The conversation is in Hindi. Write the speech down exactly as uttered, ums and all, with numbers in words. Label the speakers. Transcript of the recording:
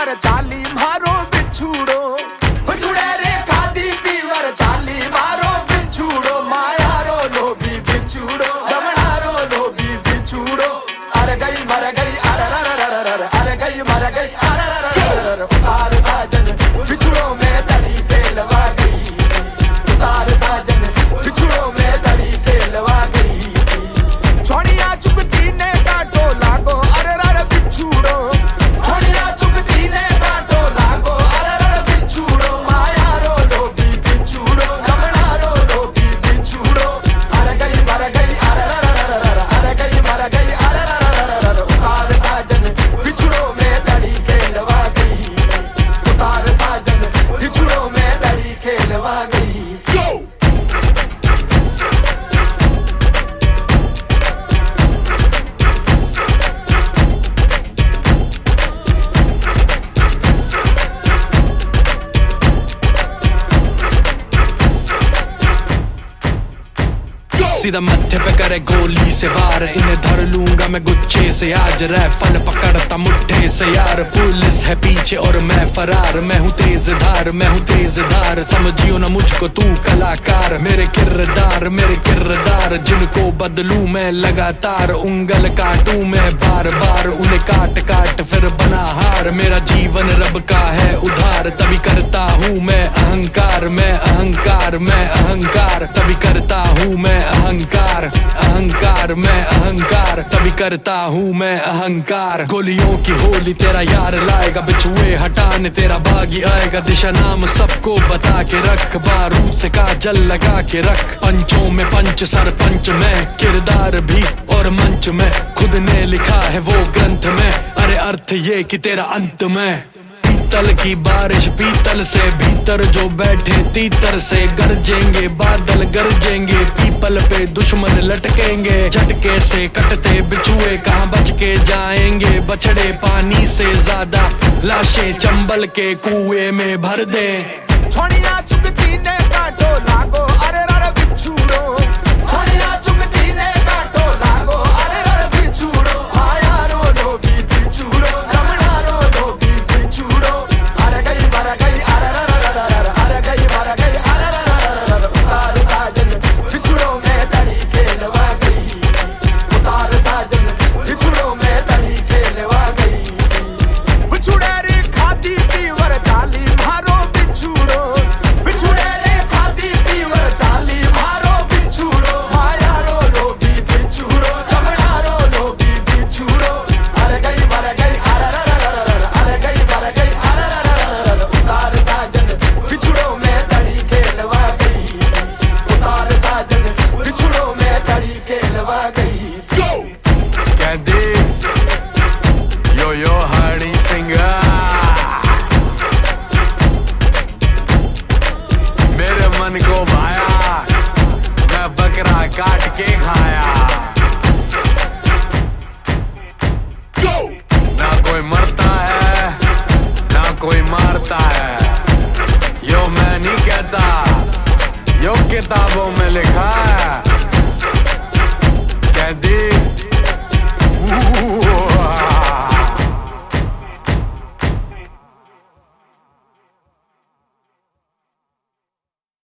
Speaker 1: पीवर चाली मारो बिछूड़ो जुड़े रे खादी पीवर चाली मारो बिछूड़ो मायारो लोभी बिछूड़ो दमनारो लोभी बिछूड़ो अरे गई मर गई अरे अरे गई मर गई अरे उतार साजन बिछुड़ो में तड़ी पेलवा गई उतार साजन बिछुड़ो में तड़ी पेलवा गई छोड़िया चुगती ने काटो लागो अरे अरे बिछुड़ो छोड़िया चुगती ने काटो लागो अरे अरे बिछुड़ो मायारो लोभी बिछुड़ो दमनारो लोभी बिछुड़ो अरे गई मर गई अरे अरे गई मर गई अरे उतार साजन बिछुड़ो में तड़ी पेलवा गई उतार साजन बिछुड़ो में तड़ी खेलवा गई
Speaker 2: सीधा मत्थे पे करे गोली से वार इन्हें धर लूंगा मैं गुच्छे से आज राइफल पकड़ता मुट्ठे से यार पुलिस है पीछे और मैं फरार मैं हूँ तेज धार मैं हूँ तेज धार समझियो ना मुझको तू कलाकार मेरे किरदार मेरे किरदार जिनको बदलूं मैं लगातार उंगल काटूं मैं बार बार उन्हें काट काट फिर बना हार मेरा जीवन रब का है उधार तभी करता हूँ मैं अहंकार मैं अहंकार मैं अहंकार तभी करता हूँ मैं अहंकार अहंकार मैं अहंकार तभी करता हूँ मैं अहंकार गोलियों की होली तेरा यार लाएगा बिछुए हटाने तेरा बागी आएगा दिशा नाम सबको बता के रख बारूद से काजल लगा के रख पंचों में पंच सरपंच में किरदार भी और मंच में खुद ने लिखा है वो ग्रंथ में अरे अर्थ ये कि तेरा अंत में पीतल की बारिश पीतल से भीतर जो बैठे तीतर से गरजेंगे बादल गरजेंगे पीपल पे दुश्मन लटकेंगे झटके से कटते बिछुए कहाँ बच के जाएंगे बछड़े पानी से ज्यादा लाशें चंबल के कुएं में भर दे
Speaker 1: छोड़िया चुगती ने काटो लागो अरे अरे बिछुड़ो छोड़िया चुगती ने काटो लागो अरे अरे बिछुड़ो मायारो लोभी बिछुड़ो दमनारो लोभी बिछुड़ो अरे गई मर गई अरे अरे गई मर गई अरे उतार साजन बिछुड़ो में तड़ी खेलवा गई उतार साजन बिछुड़ो में तड़ी खेलवा गई बिछुड़े रे खादी पीवर चाली मारो बिछुड़ो बिछुड़े रे खादी पीवर चाली मारो बिछुड़ो मायारो लोभी बिछुड़ो दमनारो लोभी बिछुड़ो अरे गई मर गई अरे गई मर गई अरे उतार साजन बिछुड़ो में तड़ी खेलवा गई उतार साजन बिछुड़ो में तड़ी खेलवा गई
Speaker 2: कहती यो यो हनी सिंह मेरे मन को भाया मैं बकरा काट के खाया ना कोई मरता है ना कोई मारता है यो मैं नहीं कहता यो किताबों में लिखा है कहती